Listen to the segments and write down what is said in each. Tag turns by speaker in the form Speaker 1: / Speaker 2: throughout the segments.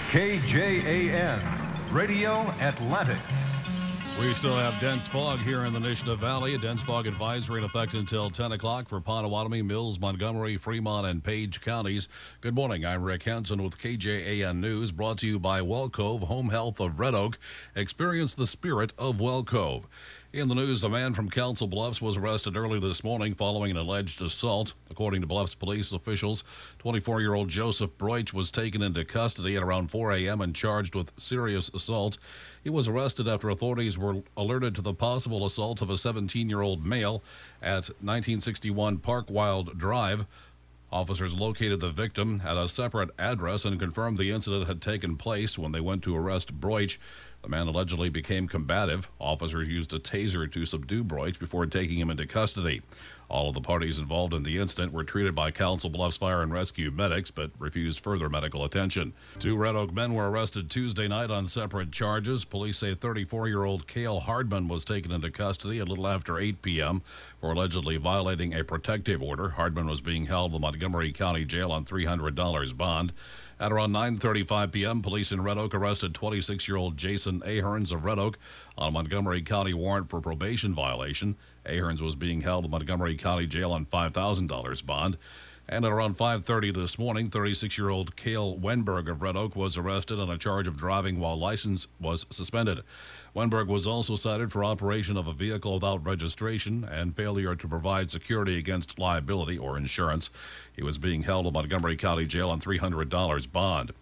Speaker 1: KJAN, Radio Atlantic.
Speaker 2: We still have dense fog here in the Nishnah Valley. A dense fog advisory in effect until 10 o'clock for Potawatomi, Mills, Montgomery, Fremont, and Page counties. Good morning. I'm Rick Hansen with KJAN News, brought to you by Well Cove Home Health of Red Oak. Experience the spirit of Well Cove. In the news, a man from Council Bluffs was arrested early this morning following an alleged assault. According to Bluffs police officials, 24-year-old Joseph Broich was taken into custody at around 4 a.m. and charged with serious assault. He was arrested after authorities were alerted to the possible assault of a 17-year-old male at 1961 Park Wild Drive. Officers located the victim at a separate address and confirmed the incident had taken place. When they went to arrest Broich, the man allegedly became combative. Officers used a taser to subdue Broich before taking him into custody. All of the parties involved in the incident were treated by Council Bluffs Fire and Rescue medics, but refused further medical attention. 2 Red Oak men were arrested Tuesday night on separate charges. Police say 34-year-old Cale Hardman was taken into custody a little after 8 p.m. for allegedly violating a protective order. Hardman was being held in the Montgomery County Jail on $300 bond. At around 9:35 p.m., police in Red Oak arrested 26-year-old Jason Aherns of Red Oak on a Montgomery County warrant for probation violation. Aherns was being held in Montgomery County Jail on $5,000 bond. And at around 5:30 this morning, 36-year-old Cale Wenberg of Red Oak was arrested on a charge of driving while license was suspended. Wenberg was also cited for operation of a vehicle without registration and failure to provide security against liability or insurance. He was being held in Montgomery County Jail on $300 bond.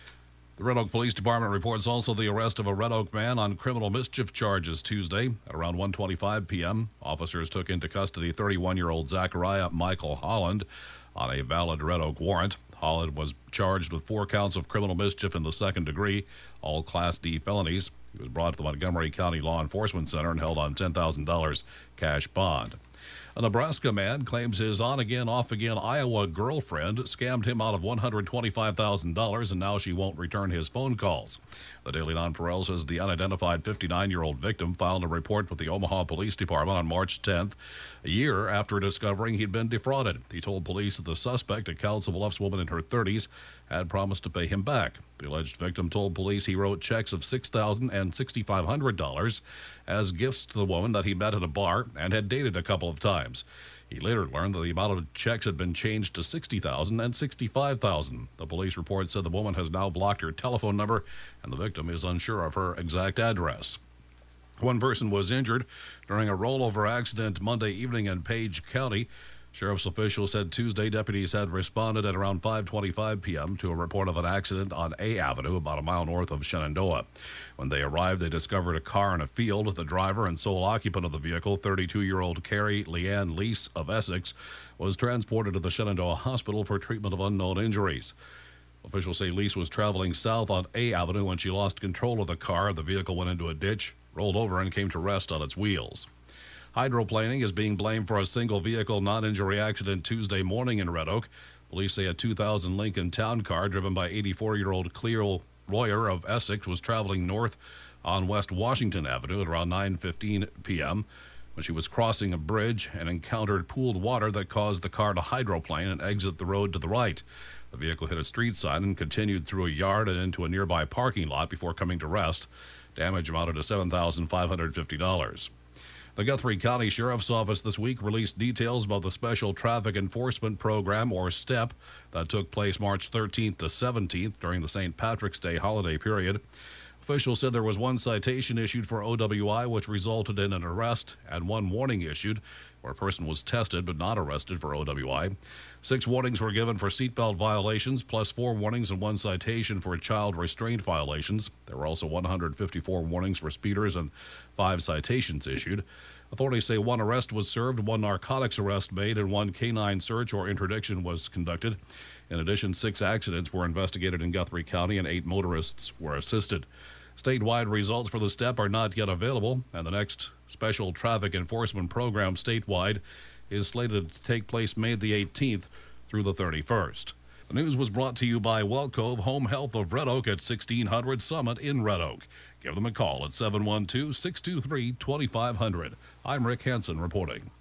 Speaker 2: The Red Oak Police Department reports also the arrest of a Red Oak man on criminal mischief charges Tuesday. At around 1:25 p.m., officers took into custody 31-year-old Zachariah Michael Holland on a valid Red Oak warrant. Holland was charged with 4 counts of criminal mischief in the second degree, all Class D felonies. He was brought to the Montgomery County Law Enforcement Center and held on $10,000 cash bond. A Nebraska man claims his on-again, off-again Iowa girlfriend scammed him out of $125,000, and now she won't return his phone calls. The Daily Nonpareil says the unidentified 59-year-old victim filed a report with the Omaha Police Department on March 10th, a year after discovering he'd been defrauded. He told police that the suspect, a Council Bluffs woman in her 30s, had promised to pay him back. The alleged victim told police he wrote checks of $6,000 and $6,500 as gifts to the woman that he met at a bar and had dated a couple of times. He later learned that the amount of checks had been changed to $60,000 and $65,000. The police report said the woman has now blocked her telephone number, and the victim is unsure of her exact address. One person was injured during a rollover accident Monday evening in Page County. Sheriff's officials said Tuesday deputies had responded at around 5:25 p.m. to a report of an accident on A Avenue about a mile north of Shenandoah. When they arrived, they discovered a car in a field. The driver and sole occupant of the vehicle, 32-year-old Carrie Leanne Lease of Essex, was transported to the Shenandoah Hospital for treatment of unknown injuries. Officials say Lease was traveling south on A Avenue when she lost control of the car. The vehicle went into a ditch, rolled over, and came to rest on its wheels. Hydroplaning is being blamed for a single vehicle non-injury accident Tuesday morning in Red Oak. Police say a 2000 Lincoln Town Car driven by 84-year-old Cleo Royer of Essex was traveling north on West Washington Avenue at around 9:15 p.m. when she was crossing a bridge and encountered pooled water that caused the car to hydroplane and exit the road to the right. The vehicle hit a street sign and continued through a yard and into a nearby parking lot before coming to rest. Damage amounted to $7,550. The Guthrie County Sheriff's Office this week released details about the Special Traffic Enforcement Program, or STEP, that took place March 13th to 17th during the St. Patrick's Day holiday period. Officials said there was 1 citation issued for OWI, which resulted in an arrest, and 1 warning issued, where a person was tested but not arrested for OWI. 6 warnings were given for seatbelt violations, plus 4 warnings and 1 citation for child restraint violations. There were also 154 warnings for speeders and 5 citations issued. Authorities say 1 arrest was served, 1 narcotics arrest made, and 1 canine search or interdiction was conducted. In addition, 6 accidents were investigated in Guthrie County and 8 motorists were assisted. Statewide results for the STEP are not yet available, and the next Special Traffic Enforcement Program statewide is slated to take place May the 18th through the 31st. The news was brought to you by Well Cove Home Health of Red Oak at 1600 Summit in Red Oak. Give them a call at 712-623-2500. I'm Rick Hansen reporting.